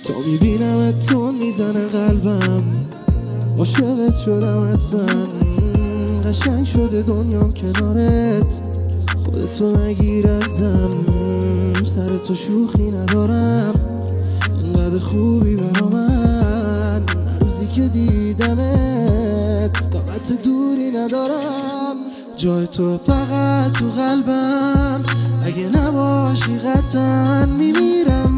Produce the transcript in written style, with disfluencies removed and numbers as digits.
تا میبینم تو میزنه قلبم، عاشقت شدم حتما. قشنگ شده دنیام کنارت، خودتو نگیر ازم. سر تو شوخی ندارم، اینقدر خوبی برا من. روزی که دیدمت طاقت دوری ندارم. جای تو فقط تو قلبم، اگه نباشی قطعا میمیرم